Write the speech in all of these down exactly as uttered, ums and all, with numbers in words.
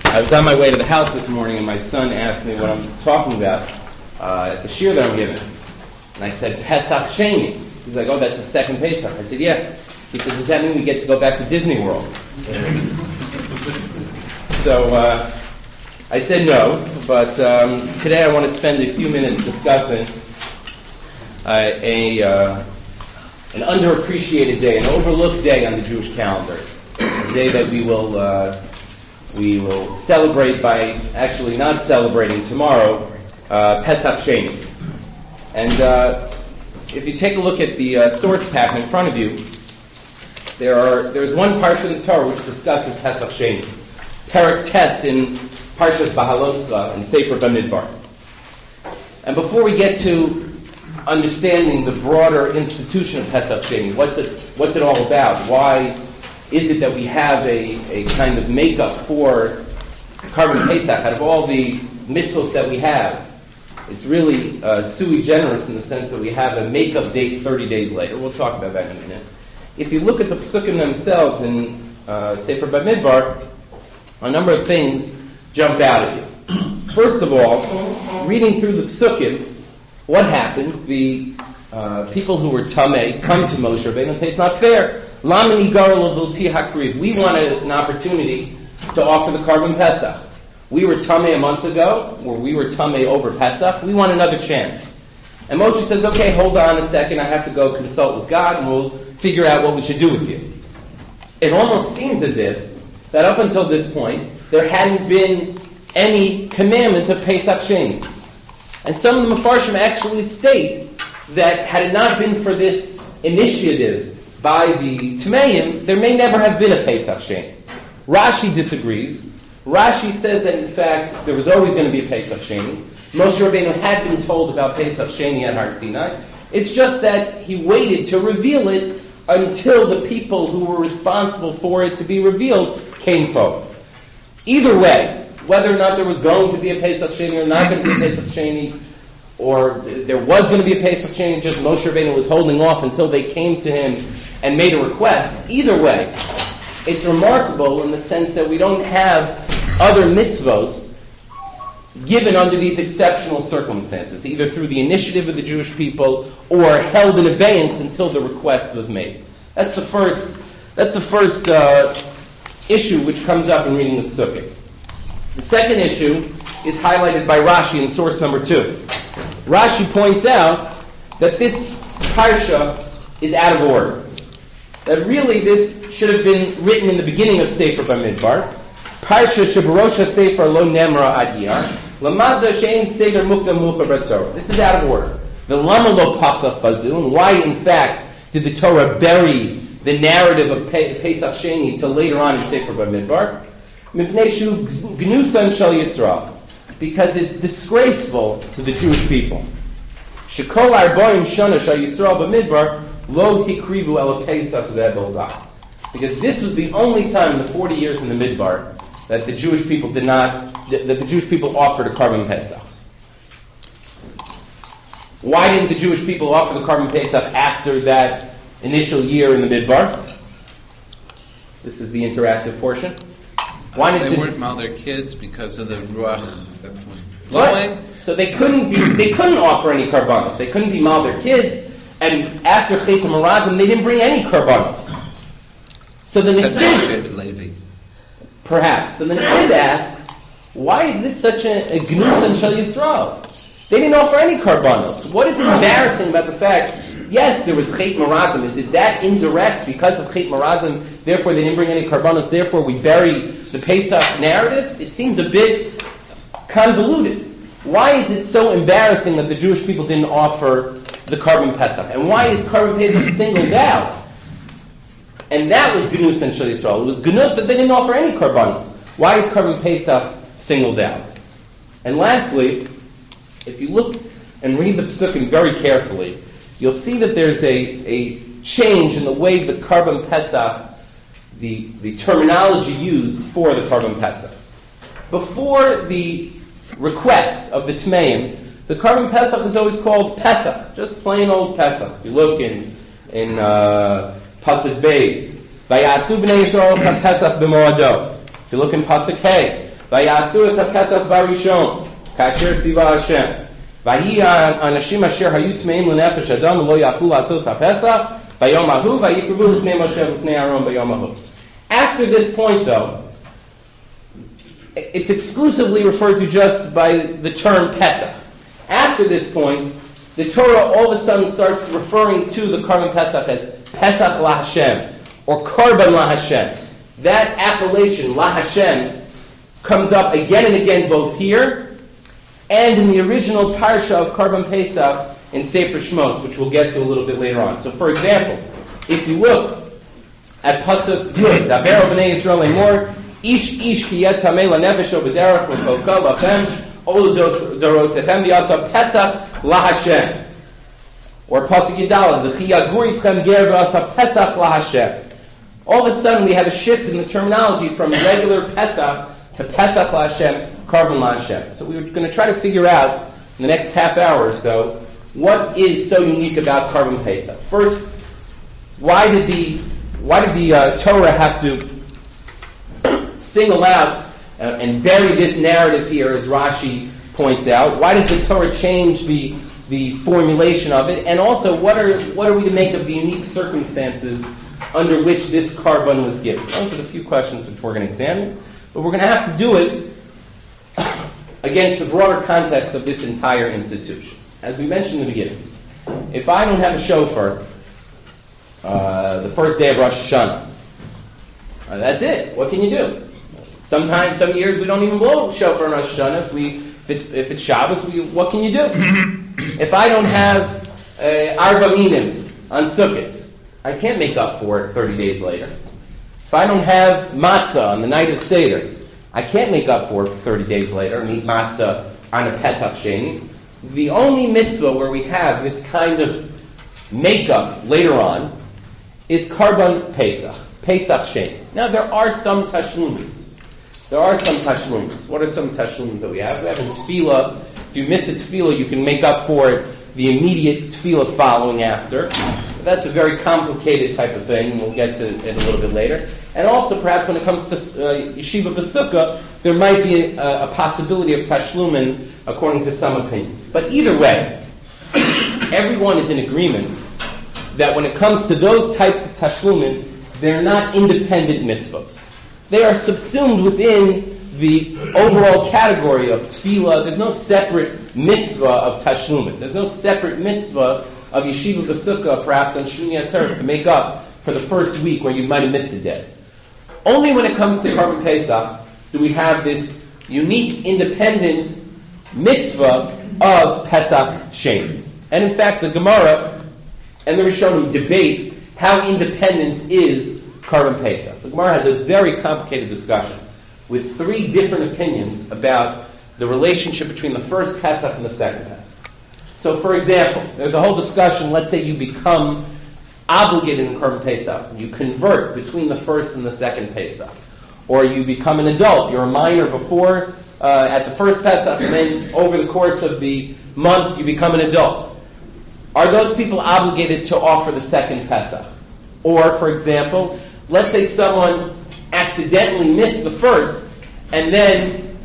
I was on my way to the house this morning, and my son asked me what I'm talking about uh, at the shiur that I'm giving. And I said, Pesach Sheni. He's like, oh, that's the second Pesach. I said, yeah. He said, does that mean we get to go back to Disney World? So uh, I said no, but um, today I want to spend a few minutes discussing uh, a uh, an underappreciated day, an overlooked day on the Jewish calendar, a day that we will uh, we will celebrate by actually not celebrating tomorrow, uh, Pesach Sheni. And uh, if you take a look at the uh, source pattern in front of you, there are there's one parsha in the Torah which discusses Pesach Sheni, Perek Tes in Parshas Bahaloscha and Sefer Bamidbar. And before we get to understanding the broader institution of Pesach Sheni, what's it what's it all about? Why is it that we have a, a kind of makeup for Karban Pesach out of all the mitzvahs that we have? It's really uh, sui generis in the sense that we have a makeup date thirty days later. We'll talk about that in a minute. If you look at the Pesukim themselves in uh, Sefer Bamidbar, a number of things jump out at you. First of all, reading through the Pesukim, what happens? The uh, people who were Tameh come to Moshe Rabbeinu and say, it's not fair. Lamani Garel V'Lti Hakriv. We wanted an opportunity to offer the Karban Pesach. We were Tameh a month ago, or we were Tameh over Pesach. We want another chance. And Moshe says, okay, hold on a second. I have to go consult with God, and we'll figure out what we should do with you. It almost seems as if that up until this point, there hadn't been any commandment of Pesach Sheni. And some of the Mefarshim actually state that had it not been for this initiative by the Tmeim, there may never have been a Pesach Sheni. Rashi disagrees. Rashi says that in fact there was always going to be a Pesach Sheni. Moshe Rabbeinu had been told about Pesach Sheni at Har Sinai. It's just that he waited to reveal it until the people who were responsible for it to be revealed came forward. Either way, whether or not there was going to be a Pesach Sheni or not going to be a Pesach Sheni, or there was going to be a Pesach Sheni, just Moshe Rabbeinu was holding off until they came to him and made a request. Either way, it's remarkable in the sense that we don't have other mitzvos given under these exceptional circumstances, either through the initiative of the Jewish people or held in abeyance until the request was made. That's the first. That's the first uh, issue which comes up in reading the Pesukim. The second issue is highlighted by Rashi in source number two. Rashi points out that this parsha is out of order. That really this should have been written in the beginning of Sefer Bamidbar. Parsha Shebarosha Sefer Lo Nemra Adiyar. Lamada Shein Seder Mukta Mucha B'Torah. This is out of order. The Lama Lo Pasach Bazu, and why in fact did the Torah bury the narrative of Pe- Pesach Sheni till later on in Sefer Bamidbar? Mipnei Shu Gnusan Shal Yisrael. Because it's disgraceful to the Jewish people. Shekol Arboim Shana Shal Yisrael Bamidbar Lo Hikrivu El Pesach Zeh Boldah. Because this was the only time in the forty years in the Midbar that the Jewish people did not, that the Jewish people offered a Karban Pesach. Why didn't the Jewish people offer the Karban Pesach after that initial year in the Midbar? This is the interactive portion. Why uh, did they the, weren't mal their kids because of the ruach that was blowing. So they couldn't be, they couldn't offer any karbanos. They couldn't be mal their kids, and after Chet HaMaradim, they didn't bring any karbanos. So the Nitzid, perhaps. So the Nitzid asks, why is this such a, a Gnusan Shal Yisrael? They didn't offer any karbanos. What is embarrassing about the fact? Yes, there was Chet Maradim. Is it that indirect because of Chet Maradim? Therefore, they didn't bring any karbanos. Therefore, we bury the Pesach narrative. It seems a bit convoluted. Why is it so embarrassing that the Jewish people didn't offer the Karban Pesach? And why is Karban Pesach singled out? And that was Gnus and Shal Yisrael. It was Gnus that they didn't offer any karbanos. Why is Karban Pesach singled out? And lastly, if you look and read the Pesukim very carefully, you'll see that there's a, a change in the way the Karban Pesach, the, the terminology used for the Karban Pesach. Before the request of the Tmeim, the Karban Pesach is always called Pesach, just plain old Pesach. If you look in in uh, Pasuk Beis, Vayasu b'nei Yisrael Pesach b'moado. If you look in Pasuk Hey, Vayasu es ha-Pesach barishon, kasher tziva Hashem. Vahi anashim asher hayu tmeim l'nefesh adam lo yachlu la'asos ha-Pesach, vayom ahu, vayikruvu l'fnei Moshe l'fnei Aaron vayom ahu. After this point, though, it's exclusively referred to just by the term Pesach. After this point, the Torah all of a sudden starts referring to the Karban Pesach as Pesach La Hashem, or Karban La Hashem. That appellation, La Hashem, comes up again and again both here and in the original parsha of Karban Pesach in Sefer Shmos, which we'll get to a little bit later on. So, for example, if you look at Pasuk Yud, Daber B'nei Yisrael Lemor, Ish Ish Ki Yet Tamei LaNefesh B'derech V'Cholka Lachem Ol Dorosechem V'Yasa Pesach La Hashem. Or Pasuk Yidalad, V'Chi Yagur Yitchem Ger V'Yasa Pesach La Hashem. All of a sudden, we have a shift in the terminology from regular Pesach to Pesach La Hashem, Karban La Hashem. So we're going to try to figure out in the next half hour or so what is so unique about Karban Pesach. First, why did the why did the uh, Torah have to single out uh, and bury this narrative here, as Rashi points out? Why does the Torah change the the formulation of it? And also, what are what are we to make of the unique circumstances under which this Karban was given? Those are the few questions which we're going to examine. But we're going to have to do it against the broader context of this entire institution. As we mentioned in the beginning, if I don't have a shofar uh, the first day of Rosh Hashanah, uh, that's it. What can you do? Sometimes, some years, we don't even blow shofar on Rosh Hashanah. If, we, if, it's, if it's Shabbos, we, what can you do? If I don't have uh, Arba Minim on Sukkot, I can't make up for it thirty days later. If I don't have matzah on the night of Seder, I can't make up for it thirty days later and eat matzah on a Pesach Sheni. The only mitzvah where we have this kind of makeup later on is Karban Pesach, Pesach Sheni. Now, there are some tashlumins. There are some tashlumins. What are some tashlumins that we have? We have in tefillah. If you miss a tefillah, you can make up for it the immediate tefillah following after. That's a very complicated type of thing. We'll get to it a little bit later. And also, perhaps when it comes to uh, Yeshiva B'Sukkah, there might be a, a possibility of tashlumin, according to some opinions. But either way, everyone is in agreement that when it comes to those types of tashlumin, they're not independent mitzvahs. They are subsumed within the overall category of tefillah. There's no separate mitzvah of tashlumin. There's no separate mitzvah of Yeshiva B'Sukkah, perhaps on Shmini Atzeres, to make up for the first week where you might have missed a day. Only when it comes to Karban Pesach do we have this unique, independent mitzvah of Pesach Sheni. And in fact, the Gemara and the Rishonim debate how independent is Karban Pesach. The Gemara has a very complicated discussion with three different opinions about the relationship between the first Pesach and the second Pesach. So, for example, there's a whole discussion. Let's say you become obligated in Karban Pesach. You convert between the first and the second Pesach. Or you become an adult. You're a minor before, uh, at the first Pesach, and then over the course of the month, you become an adult. Are those people obligated to offer the second Pesach? Or, for example, let's say someone accidentally missed the first, and then,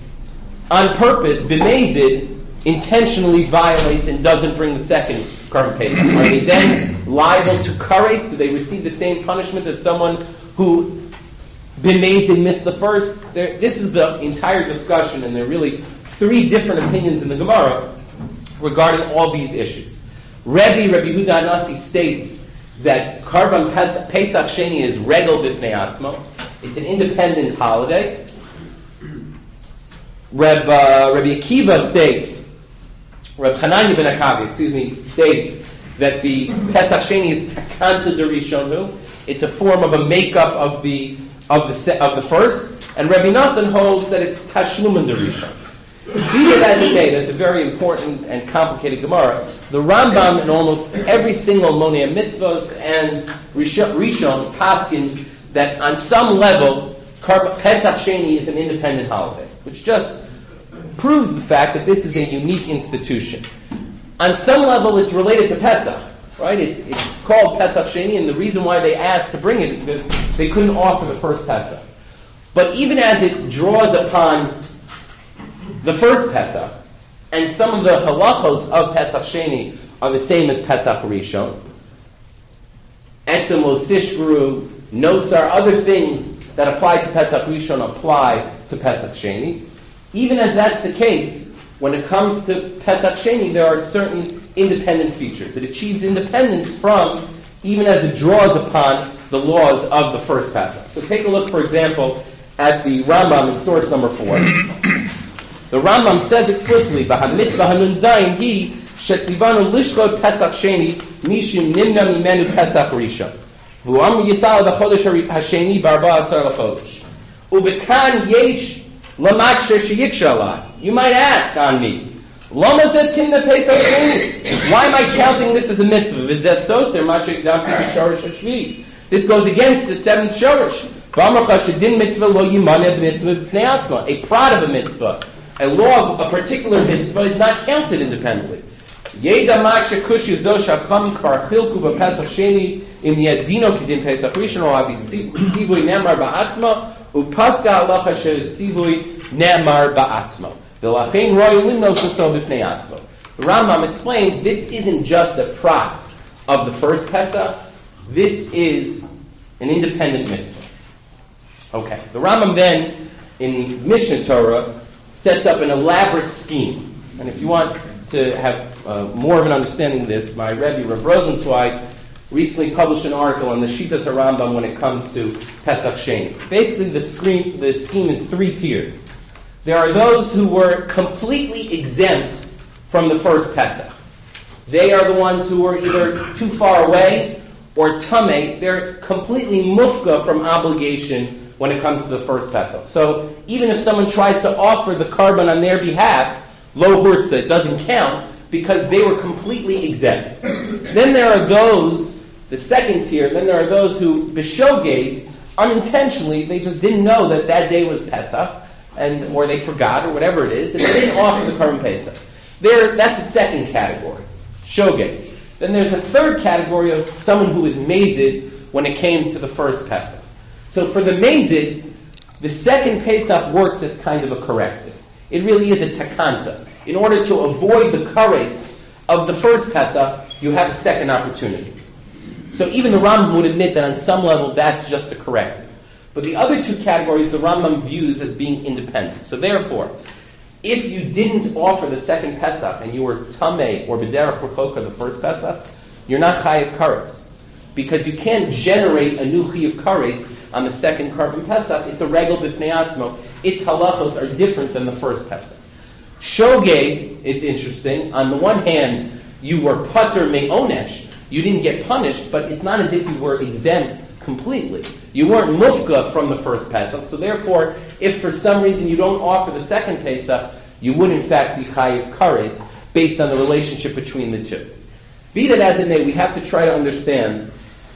on purpose, b'mezid, intentionally violates and doesn't bring the second Karban Pesach. Are they then liable to kares? Do they receive the same punishment as someone who b'mezid missed the first? There, this is the entire discussion, and there are really three different opinions in the Gemara regarding all these issues. Rebbe, Rebbe Yehuda Hanasi states that Karban Pesach Sheni is regel b'fnei atzmo. It's an independent holiday. Reb, uh, Rebbe Akiva states, Reb Hananya ben Akavi, excuse me, states that the Pesach Sheni is takanta derishonu. It's a form of a makeup of the of the of the first, and Rebbe Nassan holds that it's tashlumin derishon. Be it as it may, that's a very important and complicated Gemara. The Rambam in almost every single Monei Mitzvos and Rishon paskins that on some level Pesach Sheni is an independent holiday, which just proves the fact that this is a unique institution. On some level, it's related to Pesach, right? It's, it's called Pesach Sheni, and the reason why they asked to bring it is because they couldn't offer the first Pesach. But even as it draws upon the first Pesach, and some of the halachos of Pesach Sheni are the same as Pesach Rishon, Etzem lo Sishbru, Nosar, other things that apply to Pesach Rishon apply to Pesach Sheni. Even as that's the case, when it comes to Pesach Sheni, there are certain independent features. It achieves independence from, even as it draws upon the laws of the first Pesach. So take a look, for example, at the Rambam in source number four. The Rambam says explicitly, "B'hamitzvah hanun zayin hi shetzivanu lishchot Pesach Sheni mishum nimna mimenu Pesach Rishon v'u'amru yisal b'chodesh hasheni barba asar l'chodesh u'bekan yesh lamaksher sheyiksha alai." You might ask on me, "Lama zeh timna Pesach Sheni?" Why am I counting this as a mitzvah? V'zeh soser mashik dam shorish hashvi. This goes against the seventh shorish. A prod of a mitzvah, a law of a particular mitzvah, is not counted independently. The Rambam explains this isn't just a prod of the first Pesach, this is an independent mitzvah. Okay, the Rambam then, in Mishnah Torah, sets up an elaborate scheme. And if you want to have uh, more of an understanding of this, my Rebbe, Rav Rosenzweig, recently published an article on the Shitas HaRambam when it comes to Pesach Sheni. Basically, the scheme, the scheme is three-tiered. There are those who were completely exempt from the first Pesach. They are the ones who were either too far away or tamei. They're completely mufka from obligation when it comes to the first Pesach. So even if someone tries to offer the carbon on their behalf, lo hurtza, it doesn't count because they were completely exempt. Then there are those, the second tier, then there are those who, b'shogeg, unintentionally, they just didn't know that that day was Pesach, and or they forgot, or whatever it is, and they didn't offer the carbon Pesach. There, that's the second category, shogeg. Then there's a third category of someone who is mazid when it came to the first Pesach. So for the mazid, the second Pesach works as kind of a corrective. It really is a takanta. In order to avoid the kares of the first Pesach, you have a second opportunity. So even the Rambam would admit that on some level that's just a corrective. But the other two categories the Rambam views as being independent. So therefore, if you didn't offer the second Pesach and you were tamei or b'derech rechoka the first Pesach, you're not chayiv kares. Because you can't generate a new chayiv kares on the second carbon Pesach. It's a regel b'fnei atzmo. Its halachos are different than the first Pesach. Shogeg, it's interesting. On the one hand, you were pater me'onesh. You didn't get punished, but it's not as if you were exempt completely. You weren't mufka from the first Pesach. So therefore, if for some reason you don't offer the second Pesach, you would in fact be chayiv kares based on the relationship between the two. Be that as it may, we have to try to understand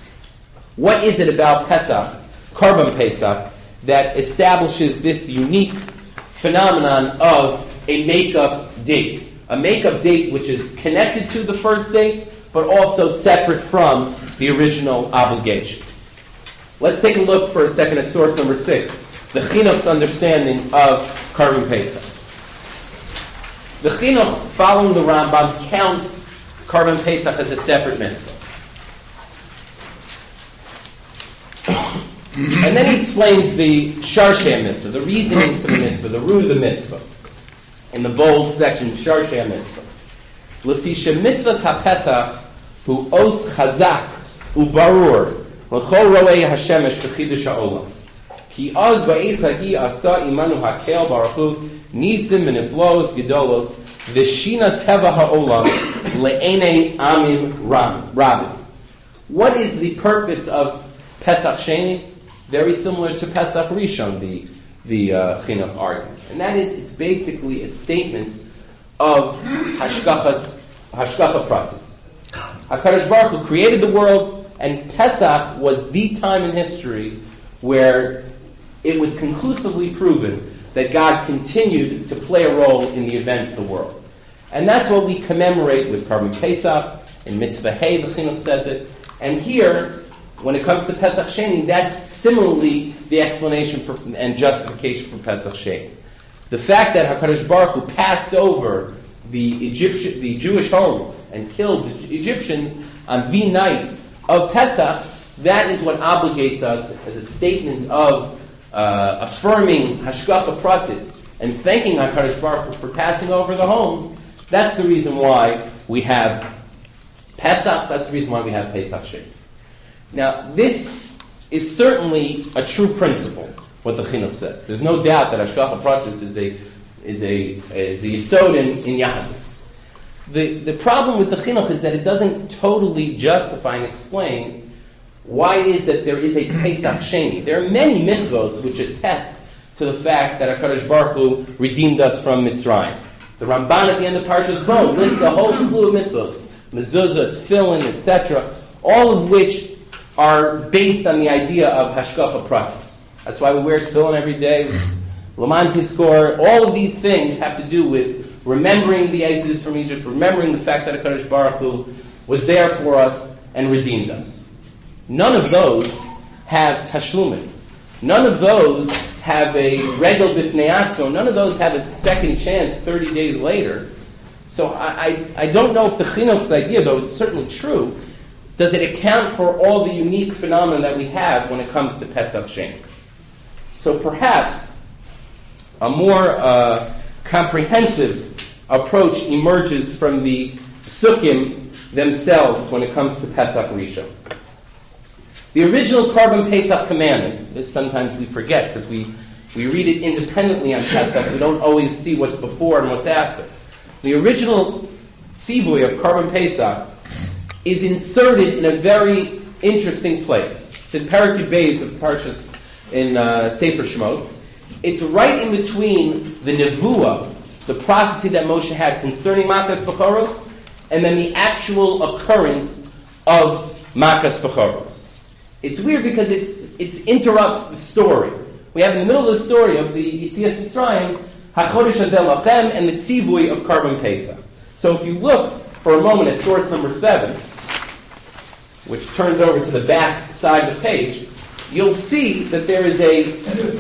what is it about Pesach, Karban Pesach, that establishes this unique phenomenon of a make-up date. A make-up date which is connected to the first date, but also separate from the original obligation. Let's take a look for a second at source number six, the Chinuch's understanding of Karban Pesach. The Chinuch, following the Rambam, counts Karban Pesach as a separate mitzvah. And then he explains the Sharshay mitzvah, the reasoning for the mitzvah, the root of the mitzvah. In the bold section, Sharshay mitzvah. Lefisha mitzvahs ha-pesach hu os chazak ubarur l'chol ro'ei hashemesh v'chidush ha'olam. Ki oz ba'esa hi asa imanu hakel baruchu nisim v'niflos gedolos v'shina teva ha'olam le'enei amim rabin. What is the purpose of Pesach Sheni? Very similar to Pesach Rishon, the, the uh, Chinuch argues. And that is, it's basically a statement of Hashgachas, Hashgacha Pratis. HaKadosh Baruch Hu created the world, and Pesach was the time in history where it was conclusively proven that God continued to play a role in the events of the world. And that's what we commemorate with Karban Pesach, in Mitzvah Hey, the Chinuch says it. And here, when it comes to Pesach Sheni, that's similarly the explanation for and justification for Pesach Sheni. The fact that HaKadosh Baruch Hu passed over the Egyptian, the Jewish homes and killed the Egyptians on the night of Pesach, that is what obligates us as a statement of uh, affirming Hashgacha Pratis and thanking HaKadosh Baruch Hu for passing over the homes. That's the reason why we have Pesach. That's the reason why we have Pesach Sheni. Now, this is certainly a true principle, what the Chinuch says. There's no doubt that Hashgacha Pratis is a is a is a yesod in, in Yahadus. The the problem with the Chinuch is that it doesn't totally justify and explain why it is that there is a Pesach Sheni. There are many mitzvos which attest to the fact that HaKadosh Baruch Hu redeemed us from Mitzrayim. The Ramban at the end of Parshas Bo lists a whole slew of mitzvos, mezuzah, tefillin, et cetera, all of which are based on the idea of Hashgacha Pratis. That's why we wear tefillin every day. Laman Tizkor, all of these things have to do with remembering the exodus from Egypt, remembering the fact that HaKadosh Baruch Hu was there for us and redeemed us. None of those have tashlumin. None of those have a regel b'fnei atzmo. None of those have a second chance thirty days later. So I, I, I don't know if the Chinuch's idea, though it's certainly true, does it account for all the unique phenomena that we have when it comes to Pesach Sheni. So perhaps a more uh, comprehensive approach emerges from the Psukim themselves when it comes to Pesach Rishon. The original Karban Pesach commandment, this sometimes we forget because we, we read it independently on Pesach. We don't always see what's before and what's after. The original tzivui of Karban Pesach is inserted in a very interesting place. It's in Perek Beis of Parshas in uh, Sefer Shmos. It's right in between the nevuah, the prophecy that Moshe had concerning Makas Bechoros, and then the actual occurrence of Makas Bechoros. It's weird because it's, it interrupts the story. We have in the middle of the story of the Yetzias Mitzrayim, HaChodesh Hazel Lachem, and the tzivui of Karban Pesach. So if you look for a moment at source number seven, which turns over to the back side of the page, you'll see that there is a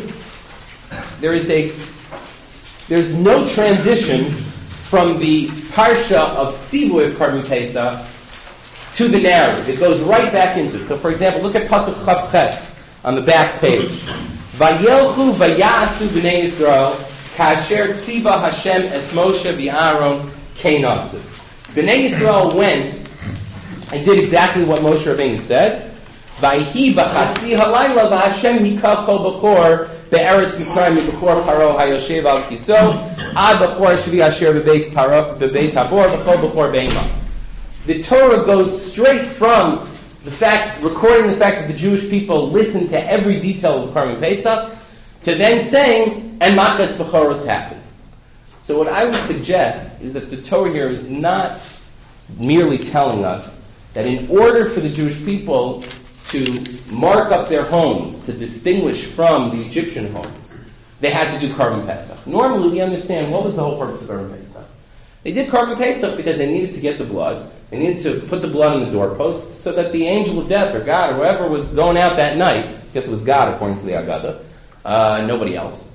there is a there's no transition from the parsha of tzivui of Karban Pesach to the narrative. It goes right back into it. So, for example, look at Pasuk Chav Ches on the back page. Vayelchu vayasu b'nei Yisrael kasher tziva Hashem es Moshe v'Aaron keinasu. B'nei Yisrael went and did exactly what Moshe Rabbeinu said. Vayhi b'chatzi halayla v'Hashem hika kol b'chor be'eretz Mitzrayim b'chor paro hayoshev al kiso ad b'chor shvi asher b'beis paro b'beis habor b'chol b'chor be'ima. The Torah goes straight from the fact, recording the fact that the Jewish people listened to every detail of Karban Pesach, to then saying, and Makas Bechoros happened. So what I would suggest is that the Torah here is not merely telling us that in order for the Jewish people to mark up their homes, to distinguish from the Egyptian homes, they had to do Karban Pesach. Normally we understand what was the whole purpose of Karban Pesach. They did Karban Pesach because they needed to get the blood. They needed to put the blood on the doorpost so that the angel of death, or God, or whoever was going out that night, I guess it was God according to the Agadah, uh, nobody else.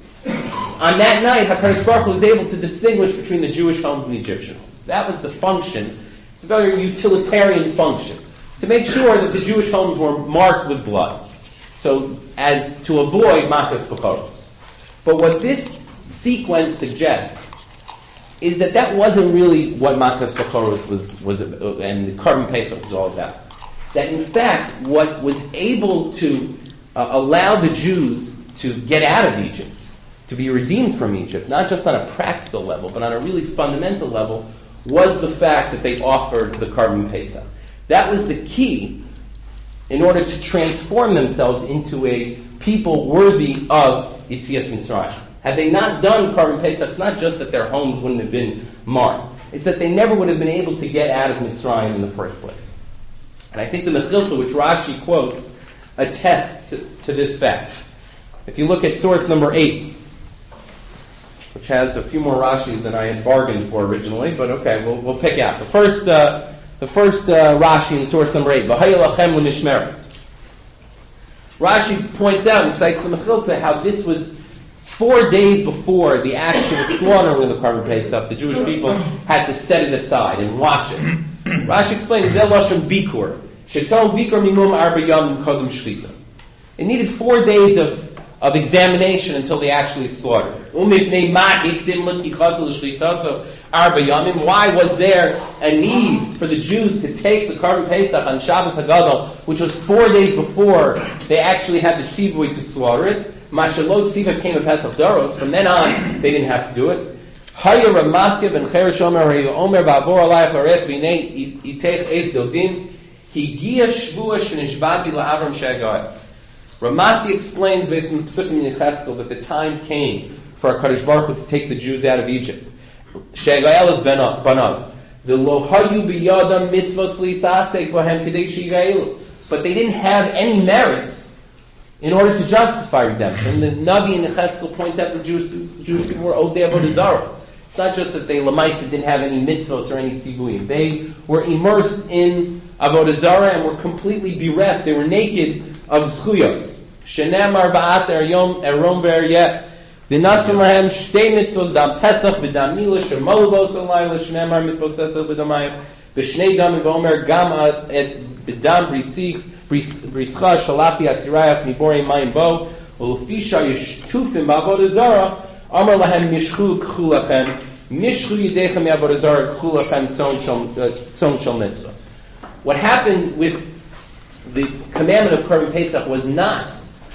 On that night, HaKadosh Baruch Hu was able to distinguish between the Jewish homes and the Egyptian homes. That was the function. It's a very utilitarian function, to make sure that the Jewish homes were marked with blood, so as to avoid Makas Bechoros. But what this sequence suggests is that that wasn't really what Makas Bechoros was, was, and the Karban Pesach was all about. That in fact, what was able to uh, allow the Jews to get out of Egypt, to be redeemed from Egypt, not just on a practical level, but on a really fundamental level, was the fact that they offered the Karban Pesach. That was the key in order to transform themselves into a people worthy of Yetzias Mitzrayim. Had they not done Karban Pesach, it's not just that their homes wouldn't have been marked. It's that they never would have been able to get out of Mitzrayim in the first place. And I think the Mechilta, which Rashi quotes, attests to this fact. If you look at source number eight, which has a few more Rashis than I had bargained for originally, but okay, we'll, we'll pick out. The first, uh, the first uh, Rashi in source number eight, V'haya lachem l'nishmeres. Rashi points out and cites the Mechilta how this was four days before the actual slaughtering of the Karban Pesach. The Jewish people had to set it aside and watch it. Rashi explains, Zel Lashon Bikur. Sheton Bikur Mimum Arba Yom Kodem Shlita. It needed four days of of examination until they actually slaughtered it. Why was there a need for the Jews to take the Karban Pesach on Shabbos HaGadol, which was four days before they actually had the tzivui to slaughter it? Mashalot Tziva came in Pesach Doros. From then on, they didn't have to do it. Haya Ramasya ben Cheresh Omer Omer Ba'avor Alayach Arech V'nei Itech Eis Dodin Higia Shvua Shenishbati LaAvram She'agayah. Ramasi explains, based on the Pesukim in Yecheskel, that the time came for HaKadosh Baruch Hu to take the Jews out of Egypt. She'agayel is banav. The lo hayu biyadam mitzvos lisasek bohem kedei she'agayelu. But they didn't have any merits in order to justify redemption. And the Navi in Yecheskel points out the Jewish, Jewish people were odei avodah zarah. It's not just that they lamaisa didn't have any mitzvos or any tzivuyim. They were immersed in avodah zarah and were completely bereft. They were naked of zchuyos. Shenemar ba'at eryom erom ve'eryeh. V'nasim lahem shtei mitzvos dam pesach v'dam milah shemalubos alayla shenemar mitposesa v'damayim v'shnei dam v'omer gam et b'dam brisich brischa shalati asirayach miborei mayim bo u'lefisha yishtufim ba'avodah zarah amar lahem mishchu k'chu lachem mishchu yidechem ya'avodah zarah k'chu lachem tzon shel mitzvah. What happened with the commandment of Karban Pesach was not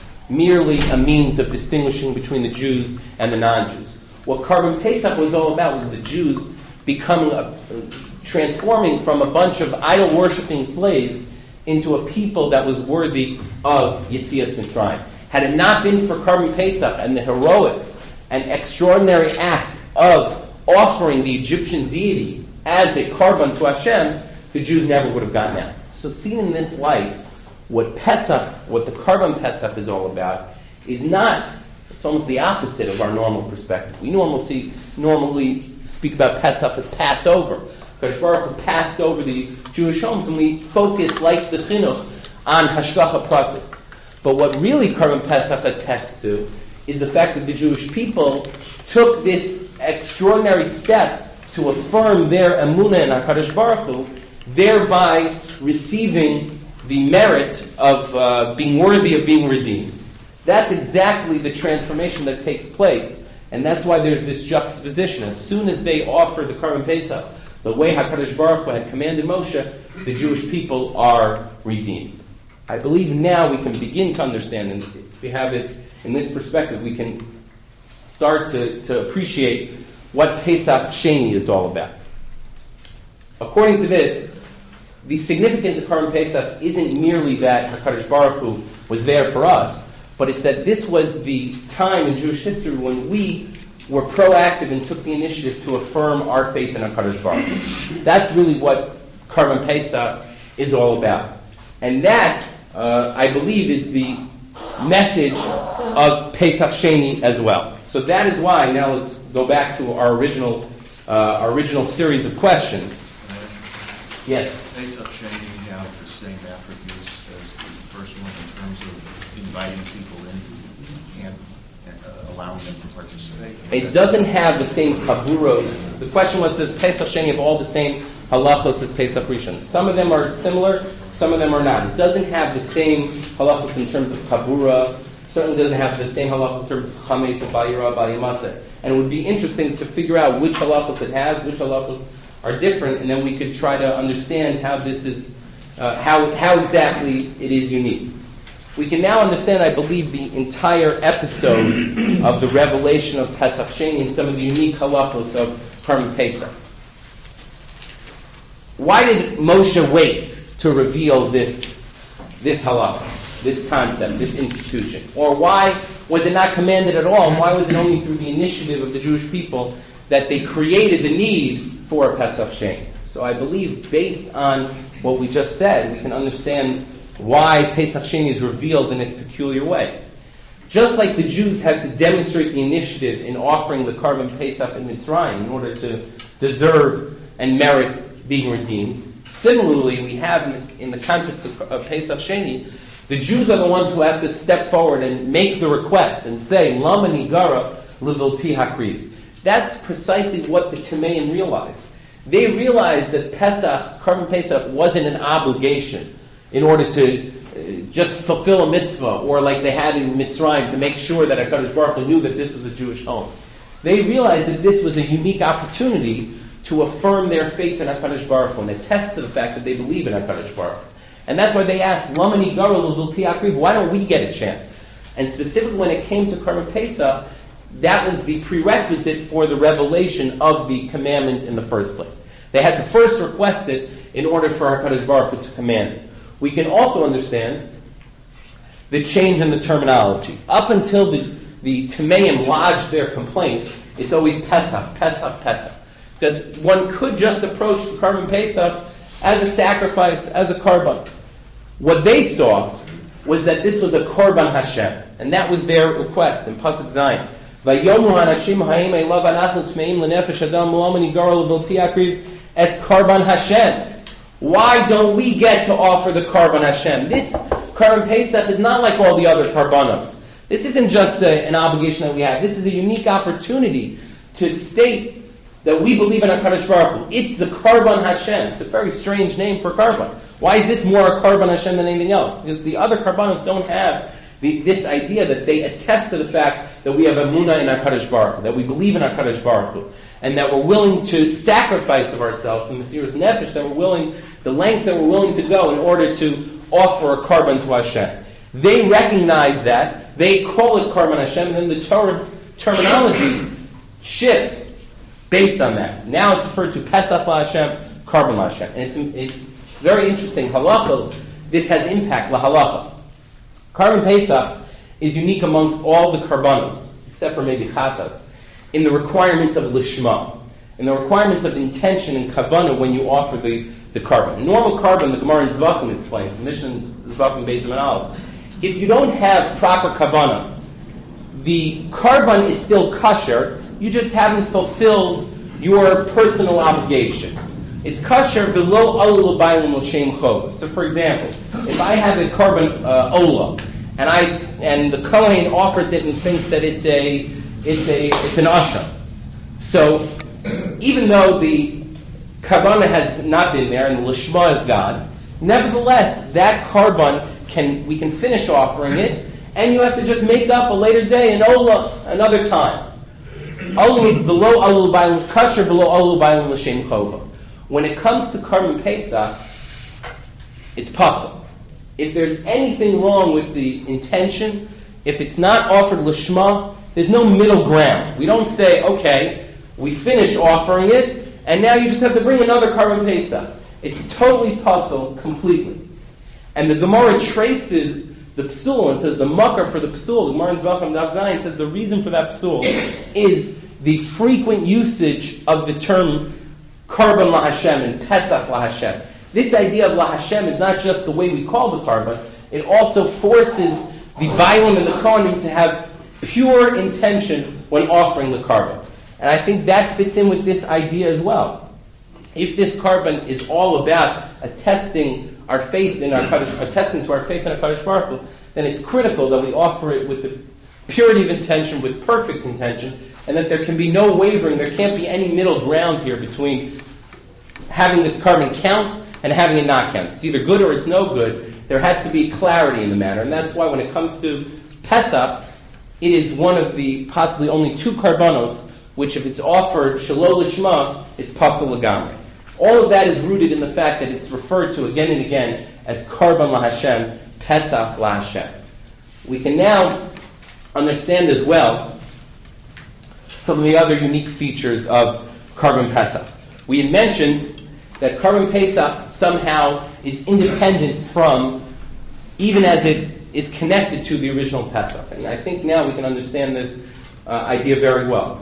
merely a means of distinguishing between the Jews and the non-Jews. What Karban Pesach was all about was the Jews becoming, a, transforming from a bunch of idol-worshipping slaves into a people that was worthy of Yetzias Mitzrayim. Had it not been for Karban Pesach and the heroic and extraordinary act of offering the Egyptian deity as a Karban to Hashem, the Jews never would have gotten out. So seen in this light, what Pesach, what the Karban Pesach is all about, is not, it's almost the opposite of our normal perspective. We normally see, normally speak about Pesach as Passover. Kadosh Baruch Hu passed over the Jewish homes, and we focus, like the Chinuch, on Hashgacha Pratis. But what really Karban Pesach attests to is the fact that the Jewish people took this extraordinary step to affirm their emunah in HaKadosh Baruch Hu, thereby receiving the merit of uh, being worthy of being redeemed. That's exactly the transformation that takes place, and that's why there's this juxtaposition. As soon as they offer the Karban Pesach, the way HaKadosh Baruch Hu had commanded Moshe, the Jewish people are redeemed. I believe now we can begin to understand, and if we have it in this perspective, we can start to, to appreciate what Pesach Sheni is all about. According to this, the significance of Karban Pesach isn't merely that HaKadosh Baruch Hu was there for us, but it's that this was the time in Jewish history when we were proactive and took the initiative to affirm our faith in HaKadosh Baruch Hu. That's really what Karban Pesach is all about. And that, uh, I believe, is the message of Pesach Sheni as well. So that is why, now let's go back to our original, uh, our original series of questions. Yes? Pesach Sheni have the same attributes as the first one in terms of inviting people in and uh, allowing them to participate? It doesn't have the same kaburos. The question was, does Pesach Sheni have all the same halachos as Pesach Rishon? Some of them are similar, some of them are not. It doesn't have the same halachos in terms of kabura. Certainly doesn't have the same halachos in terms of chametz and bayira, bayimateh. And it would be interesting to figure out which halachos it has, which halachos are different, and then we could try to understand how this is, uh, how how exactly it is unique. We can now understand, I believe, the entire episode of the revelation of Pesach Sheni and some of the unique halachos of Karban Pesach. Why did Moshe wait to reveal this this halacha, this concept, this institution? Or why was it not commanded at all? And why was it only through the initiative of the Jewish people that they created the need for Pesach Sheni? So I believe, based on what we just said, we can understand why Pesach Sheni is revealed in its peculiar way. Just like the Jews had to demonstrate the initiative in offering the Karban Pesach in Mitzrayim in order to deserve and merit being redeemed, similarly, we have in the context of, of Pesach Sheni The Jews are the ones who have to step forward and make the request and say, Lama nigara levilti hakriv. That's precisely what the Timeim realized. They realized that Pesach, Korban Pesach, wasn't an obligation in order to uh, just fulfill a mitzvah, or like they had in Mitzrayim, to make sure that HaKadosh Baruch Hu knew that this was a Jewish home. They realized that this was a unique opportunity to affirm their faith in HaKadosh Baruch Hu and attest to the fact that they believe in HaKadosh Baruch Hu. And that's why they asked, Lama nigara levilti hakriv, why don't we get a chance? And specifically when it came to Korban Pesach, that was the prerequisite for the revelation of the commandment in the first place. They had to first request it in order for HaKadosh Baruch Hu to command it. We can also understand the change in the terminology. Up until the, the Timeim lodged their complaint, it's always Pesach, Pesach, Pesach. Because one could just approach the Korban Pesach as a sacrifice, as a Korban. What they saw was that this was a Korban Hashem, and that was their request in Pasuk Zayin. Vayomu hanashim ha'im elav anachnu tmeim lenefesh adam lama nigara levilti hakriv es Korban Hashem. Why don't we get to offer the Korban Hashem? This Korban Pesach is not like all the other Korbanos. This isn't just a, an obligation that we have. This is a unique opportunity to state that we believe in HaKadosh Baruch Hu. It's the Korban Hashem. It's a very strange name for Korban. Why is this more a Korban Hashem than anything else? Because the other Korbanos don't have the, this idea that they attest to the fact that we have emunah in HaKadosh Baruch Hu, that we believe in HaKadosh Baruch Hu, and that we're willing to sacrifice of ourselves, the Mesiras Nefesh, that we're willing, the lengths that we're willing to go in order to offer a Korban to Hashem. They recognize that, they call it Korban Hashem, and then the Torah terminology shifts based on that. Now it's referred to Pesach LaHashem, Korban LaHashem. And it's, it's very interesting. Halacha, this has impact, LaHalacha. Korban Pesach is unique amongst all the Korbanos, except for maybe Chatas, in the requirements of Lishma, in the requirements of intention and Kavanah when you offer the, the Korban. Normal Korban, the Gemara in Zvachim explains, the Mishnah in Zvachim Beis and Aleph. If you don't have proper Kavanah, the Korban is still kosher, you just haven't fulfilled your personal obligation. It's kosher below olah b'ayim l'shem chova. So, for example, if I have a korban uh, olah, and I and the kohen offers it and thinks that it's a it's a it's an asham, so even though the kavanah has not been there and the lishma is God, nevertheless that korban can we can finish offering it, and you have to just make up a later day an olah another time. Only below olah b'ayim kosher below olah b'ayim l'shem chova. When it comes to Korban Pesach, it's possible. If there's anything wrong with the intention, if it's not offered l'shma, there's no middle ground. We don't say, okay, we finish offering it, and now you just have to bring another Korban Pesach. It's totally puzzled completely. And the Gemara traces the psul and says the makar for the psul, the Gemara in Zvachim Daf Zayin says the reason for that psul is the frequent usage of the term Korban LaHashem and Pesach LaHashem. This idea of LaHashem is not just the way we call the Korban, it also forces the Bailim and the Kohanim to have pure intention when offering the Korban. And I think that fits in with this idea as well. If this Korban is all about attesting our faith in our Kadosh, attesting to our faith in our Kadosh Baruch Hu, then it's critical that we offer it with the purity of intention, with perfect intention, and that there can be no wavering, there can't be any middle ground here between having this Korban count and having it not count. It's either good or it's no good. There has to be clarity in the matter, and that's why when it comes to Pesach, it is one of the possibly only two Karbanos, which if it's offered Shalol Lishma, it's Pasal Lagamri. All of that is rooted in the fact that it's referred to again and again as Korban LaHashem, Pesach LaHashem. We can now understand as well some of the other unique features of Korban Pesach. We had mentioned that Korban Pesach somehow is independent from, even as it is connected to the original Pesach. And I think now we can understand this uh, idea very well.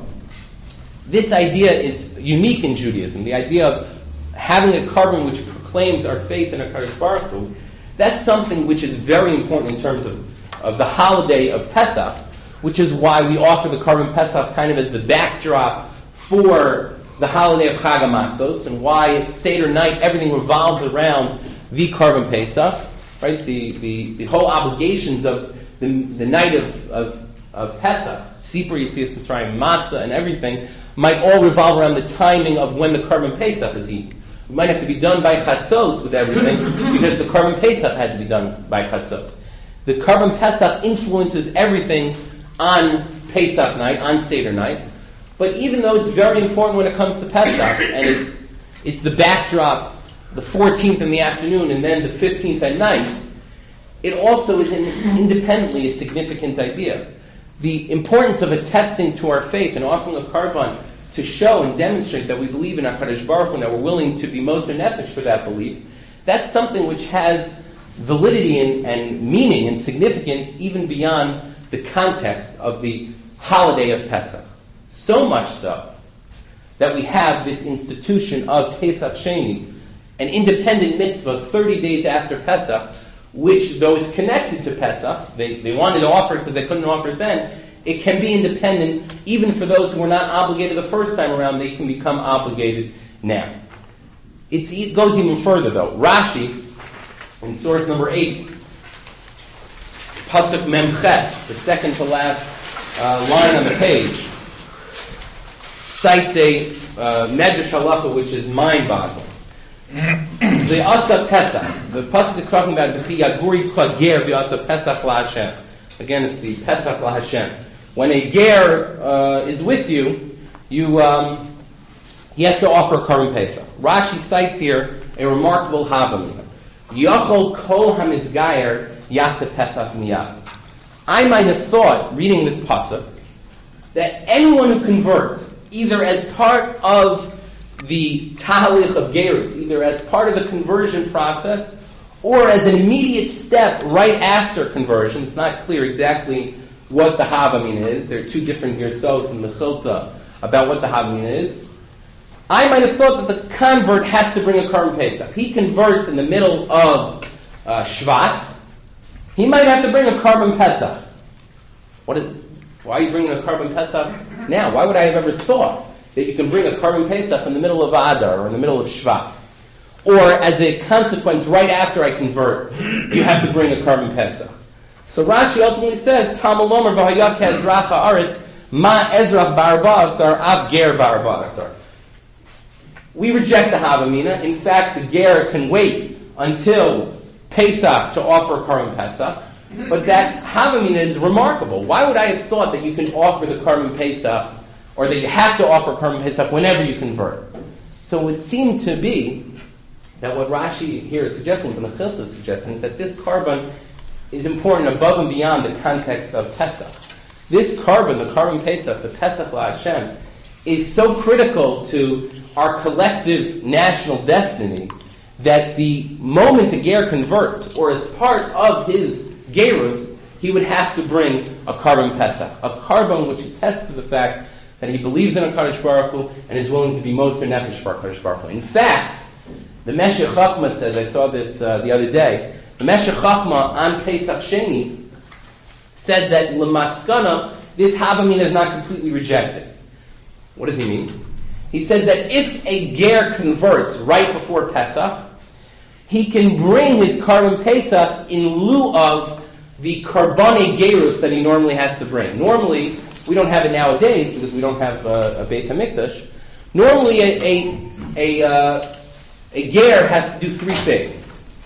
This idea is unique in Judaism, the idea of having a Korban which proclaims our faith in HaKadosh Baruch Hu. That's something which is very important in terms of, of the holiday of Pesach, which is why we offer the Korban Pesach kind of as the backdrop for the holiday of Chag HaMatzos, and why Seder night everything revolves around the Korban Pesach. right? The, the, the whole obligations of the, the night of, of, of Pesach, Sipur Yetzias Mitzrayim, Matzah, and everything, might all revolve around the timing of when the Karban Pesach is eaten. It might have to be done by Chatzos with everything, because the Karban Pesach had to be done by Chatzos. The Karban Pesach influences everything on Pesach night, on Seder night. But even though it's very important when it comes to Pesach, and it, it's the backdrop, the fourteenth in the afternoon and then the fifteenth at night, it also is in, independently a significant idea. The importance of attesting to our faith and offering a Karban to show and demonstrate that we believe in HaKadosh Baruch Hu and that we're willing to be Moser Nefesh for that belief, that's something which has validity and, and meaning and significance even beyond the context of the holiday of Pesach. So much so that we have this institution of Pesach Sheni, an independent mitzvah thirty days after Pesach, which, though it's connected to Pesach, they, they wanted to offer it because they couldn't offer it then, it can be independent even for those who were not obligated the first time around. They can become obligated now. It's, it goes even further, though. Rashi, in source number eight, Pasuk Mem Ches, the second to last uh, line on the page, cites a uh, Medrash halacha which is mind-boggling. The Asa Pesach, the Pasuk is talking about the Yaguri Tzcha Ger v'Asa Pesach LaHashem. Again, it's the Pesach LaHashem. When a ger uh, is with you, you um, he has to offer a Karban Pesach. Rashi cites here a remarkable Havamina. Yachol kol hamizgayer yaseh Pesach miyad. I might have thought, reading this pasuk, that anyone who converts, either as part of the tahalich of gerus, either as part of the conversion process, or as an immediate step right after conversion, it's not clear exactly what the Havamina is. There are two different gersos in the Chilta about what the Havamina is. I might have thought that the convert has to bring a Karban Pesach. He converts in the middle of uh, Shvat. He might have to bring a Karban Pesach. What is? Why are you bringing a Karban Pesach now? Why would I have ever thought that you can bring a Karban Pesach in the middle of Adar or in the middle of Shvat? Or as a consequence, right after I convert, you have to bring a Karban Pesach. So Rashi ultimately says, Talmud Lomer v'hayak ezrach haaretz ma ezrach bar ba'asar av ger bar ba'asar. We reject the Havamina. In fact, the ger can wait until Pesach to offer Karban Pesach. But that Havamina is remarkable. Why would I have thought that you can offer the Karban Pesach, or that you have to offer Karban Pesach whenever you convert? So it seemed to be that what Rashi here is suggesting, what the Mechilta is suggesting, is that this Karban is important above and beyond the context of Pesach. This Karban, the Karban Pesach, the Pesach LaHashem, is so critical to our collective national destiny that the moment a ger converts, or as part of his gerus, he would have to bring a Karban Pesach, a Karban which attests to the fact that he believes in HaKadosh Baruch Hu and is willing to be Moser Nefesh for HaKadosh Baruch Hu. In fact, the Meshech Chachma says, I saw this uh, the other day, the Meshech Chachma on Pesach Sheni said that L'maskana, this Havamina is not completely rejected. What does he mean? He says that if a ger converts right before Pesach, he can bring his Karban Pesach in lieu of the Karbane Gerus that he normally has to bring. Normally, we don't have it nowadays because we don't have uh, a Beis HaMikdash. Normally, a a, a, uh, a ger has to do three things.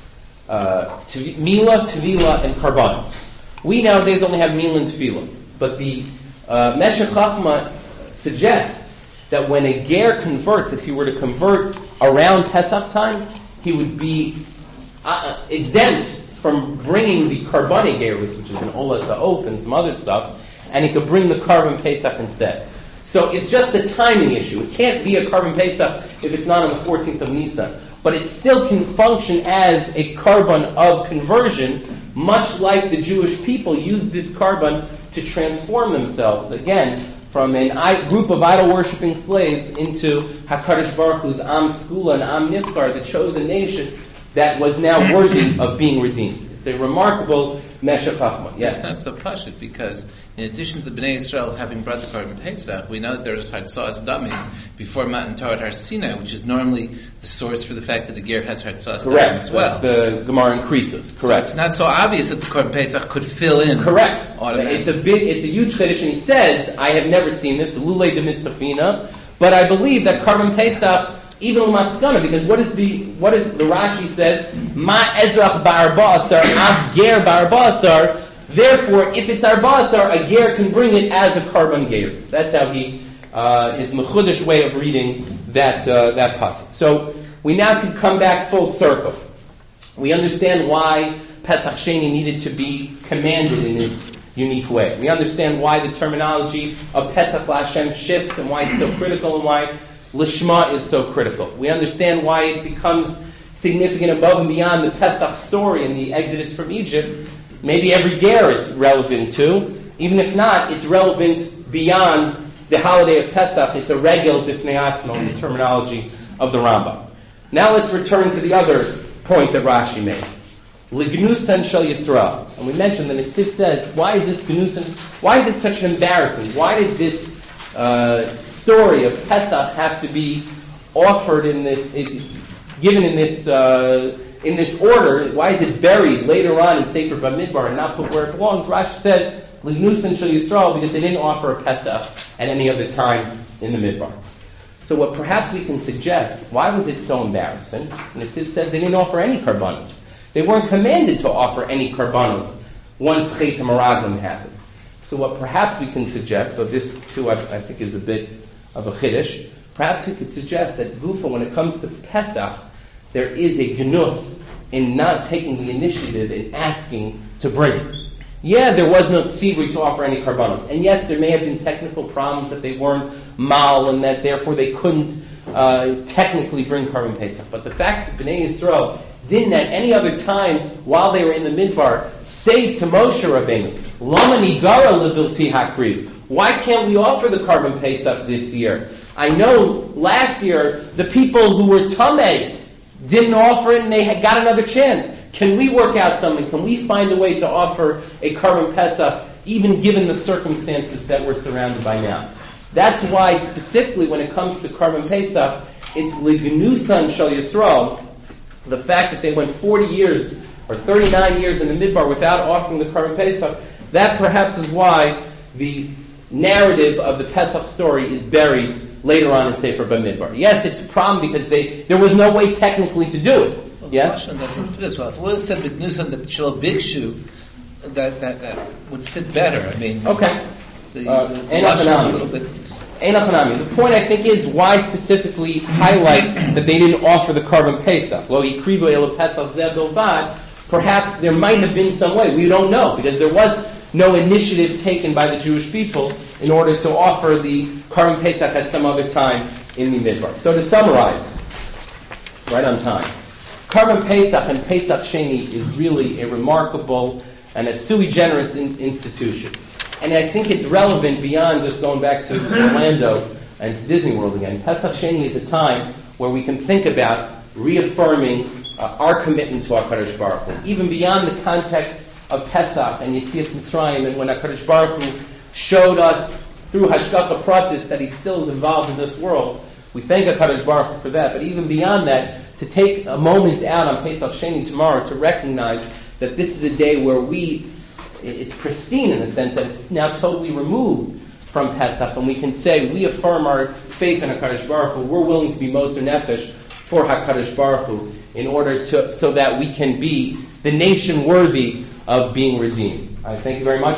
Uh, Mila, Tevila, and Karbanos. We nowadays only have Mila and Tevila. But the uh, Meshech Chachma suggests that when a ger converts, if he were to convert around Pesach time, he would be uh, exempt from bringing the Karbane Gerus, which is an Olas Ha'of and some other stuff, and he could bring the Karban Pesach instead. So it's just a timing issue. It can't be a Karban Pesach if it's not on the fourteenth of Nisan. But it still can function as a Karban of conversion, much like the Jewish people used this Karban to transform themselves, again, from a group of idol-worshipping slaves into HaKadosh Baruch Hu's Am Skula and Am Nifkar, the chosen nation that was now worthy of being redeemed. It's a remarkable Meshech Chachma. Yes. It's not so pashut because in addition to the Bnei Yisrael having brought the Korban Pesach, we know that there is Hartzas Damim before Matan Torah Har Sinai, which is normally the source for the fact that the ger has Hartzas Damim as well. That's the Gemara increases. Correct. So it's not so obvious that the Korban Pesach could fill in. Correct. Automatically. It's a big, it's a huge chiddush, and he says, I have never seen this, Lulei de Mistafina, but I believe that Korban Pesach, even Umaskana, because what is the what is the Rashi says, Ma Ezrach Bar Ba'asar, Av Ger Bar Ba'asar. Therefore, if it's Arba'asar, a ger can bring it as a Karban Geirus. That's how he uh, his mechudesh way of reading that uh, that pasuk. So we now can come back full circle. We understand why Pesach Sheni needed to be commanded in its unique way. We understand why the terminology of Pesach LaHashem shifts and why it's so critical and why Lishma is so critical. We understand why it becomes significant above and beyond the Pesach story and the Exodus from Egypt. Maybe every ger it's relevant to. Even if not, it's relevant beyond the holiday of Pesach. It's a regel b'fnei atzmo in the terminology of the Rambam. Now let's return to the other point that Rashi made. L'gnusan shel Yisrael. And we mentioned that Netziv says, why is this gnusan? Why is it such an embarrassment? Why did this uh, story of Pesach have to be offered in this, it, given in this uh, in this order? Why is it buried later on in Sefer Bamidbar and not put where it belongs? Rashi said, L'gnusan shel Yisrael, because they didn't offer a Pesach at any other time in the Midbar. So what perhaps we can suggest, why was it so embarrassing? And it says they didn't offer any karbanos. They weren't commanded to offer any karbanos once Chet HaMeraglim happened. So what perhaps we can suggest, so this too I, I think is a bit of a chiddush, perhaps we could suggest that Gufa, when it comes to Pesach, there is a gnus in not taking the initiative in asking to bring it. Yeah, there was no tzivui to offer any karbanos. And yes, there may have been technical problems that they weren't mal and that therefore they couldn't uh, technically bring karban pesach. But the fact that Bnei Yisrael didn't at any other time while they were in the midbar say to Moshe Rabbeinu, Lama nigara levilti hakriv. Why can't we offer the karban pesach this year? I know last year the people who were tamei didn't offer it and they had got another chance. Can we work out something? Can we find a way to offer a Karban Pesach, even given the circumstances that we're surrounded by now? That's why, specifically, when it comes to Karban Pesach, it's L'gnusan shel Yisrael, the fact that they went forty years or thirty-nine years in the Midbar without offering the Karban Pesach. That perhaps is why the narrative of the Pesach story is buried later on in Sefer Bamidbar. Yes, it's a problem because they there was no way technically to do it. Well, yes? the question doesn't fit as well. If it was said with Nusan that Shul Bikshu, that, that that would fit better. I mean, okay. The, Uh, the, the Lashon is a little bit. The point, I think, is why specifically highlight that they didn't offer the Karban Pesach. Well, Yikrivu Ela Pesach Zeh Bilvad. Perhaps there might have been some way. We don't know, because there was no initiative taken by the Jewish people in order to offer the Karban Pesach at some other time in the Midbar. So to summarize, right on time, Karban Pesach and Pesach Sheni is really a remarkable and a sui generis in, institution. And I think it's relevant beyond just going back to Orlando and to Disney World again. Pesach Sheni is a time where we can think about reaffirming uh, our commitment to HaKadosh Baruch Hu, even beyond the context of Pesach and Yetzias Mitzrayim, and when HaKadosh Baruch Hu showed us through Hashgacha Pratis that He still is involved in this world. We thank HaKadosh Baruch Hu for that. But even beyond that, to take a moment out on Pesach Sheni tomorrow to recognize that this is a day where we, it's pristine in the sense that it's now totally removed from Pesach, and we can say we affirm our faith in HaKadosh Baruch Hu. We're willing to be Moser Nefesh for HaKadosh Baruch Hu in order to, so that we can be the nation worthy of being redeemed. I thank you very much.